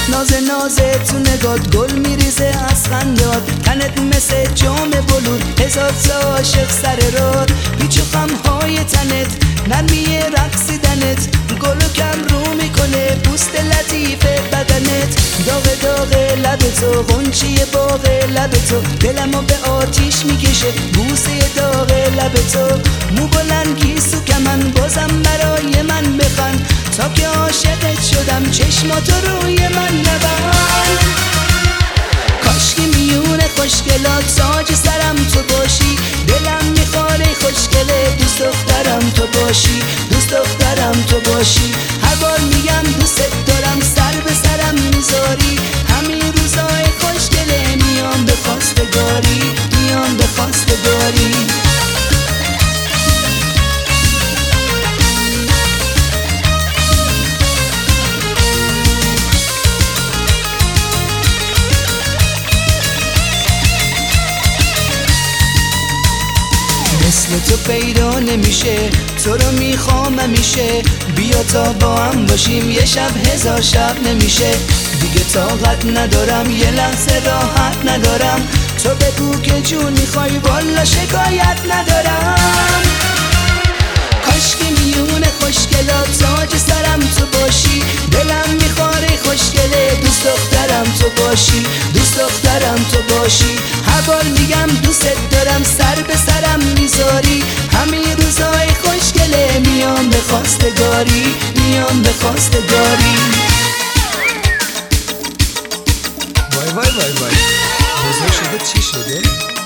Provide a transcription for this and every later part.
نازه تو نگات گل میریزه از خندات، تنت مثل جام بلور، هزار تا عاشق سر راد، پیچ و خمهای تنت، نرمی رقصیدنت، گل و کم رو میکنه پوست لطیف بدنت، داغ لب تو، غنچه باغ لب تو، دلمو به آتیش میکشه بوسه داغ لب تو، مو بلند گیسو کمن بازم برای من بخند، تا که عاشقت شدم چشماتو روی من نبند. کاشکی میون خوشگلات تاج سرم تو باشی، دلم میخواره خوشگله دوست دخترم تو باشی، دوست دخترم تو باشی، هر بار میگم دوست دارم سر به سرم میذاری، همین روزای خوشگله میام به خواستگاری، میام به خواستگاری. مثل تو پیدا نمیشه، تو رو میخوام همیشه، بیا تا با هم باشیم یه شب هزار شب نمیشه، دیگه طاقت ندارم یه لحظه راحت ندارم، تو بگو که جون میخوای والا شکایت ندارم. کاشکی میون خوشگلات تاج سرم تو باشی، دلم میخواره خوشگله دوست دخترم تو باشی، دوست دخترم تو باشی، هر بار میگم دوست دارم سر به سرم میذاری، همین روزای خوشگله میام به خواستگاری، میام به خواستگاری. وای وای وای وای بزرگ شده چی شده؟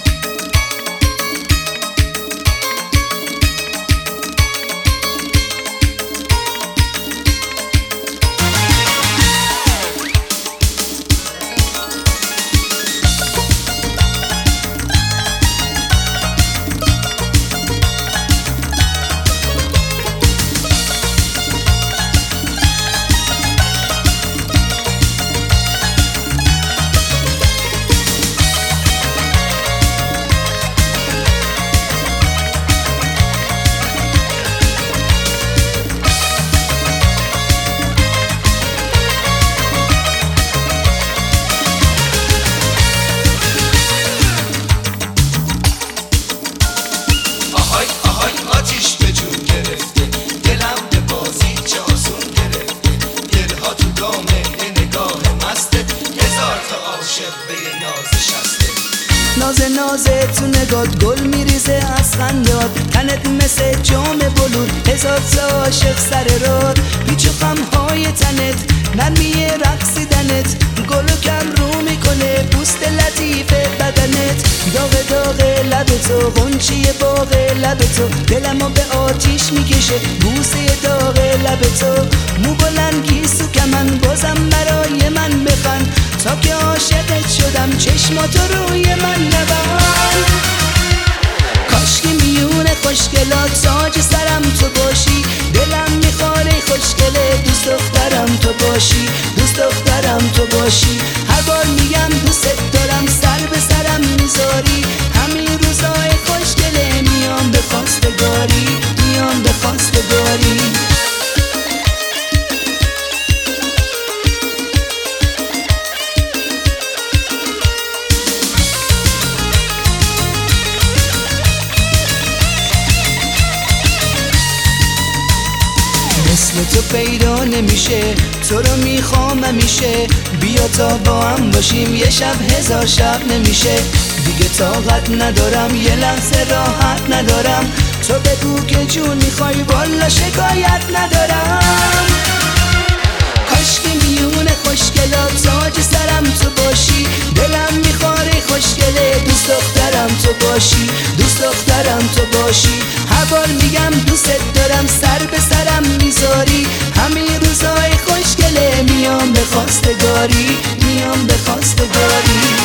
آتیش به جون گرفته، دلم به بازی چه آسون گرفته، دلها تو دام نگاه مستت، هزار تا عاشق به یه ناز شسته. نازه تو نگات گل میریزه از خندات، تنت مثل جام بلور، هزار تا عاشق سر راد، پیچ و خمهای تنت، نرمی رقصیدنت، گل و کم رو میکنه پوست لطیف بدنت، داغ لب تو، غنچه باغ لب تو، دلمو به آتیش میکشه بوسه داغ لب تو، مو بلند گیسو کمن بازم برای من بخند، تا که عاشقت شدم چشماتو روی من نبند. کاشکی میون خوشگلات تاج سرم تو باشی، دلم میخواره خوشگله دوست دخترم تو باشی، دوست دخترم تو باشی، هر بار میگم دوست دارم سر به سرم میذاری، همین روزای خوشگله میام به خواستگاری، میام به خواستگاری. مثل تو پیدا نمیشه، تو رو میخوام همیشه، بیا تا با هم باشیم یه شب هزار شب نمیشه، دیگه طاقت ندارم یه لحظه راحت ندارم، تو بگو که جون میخوای والا شکایت ندارم. کاشکی میون خوشگلات تاج سرم تو باشی، دلم میخواره خوشگله دوست دخترم تو باشی، دوست دخترم تو باشی، هر بار میگم دوست دارم سر به سرم میذاری، همین روزای خوشگله میام به خواستگاری، میام به خواستگاری.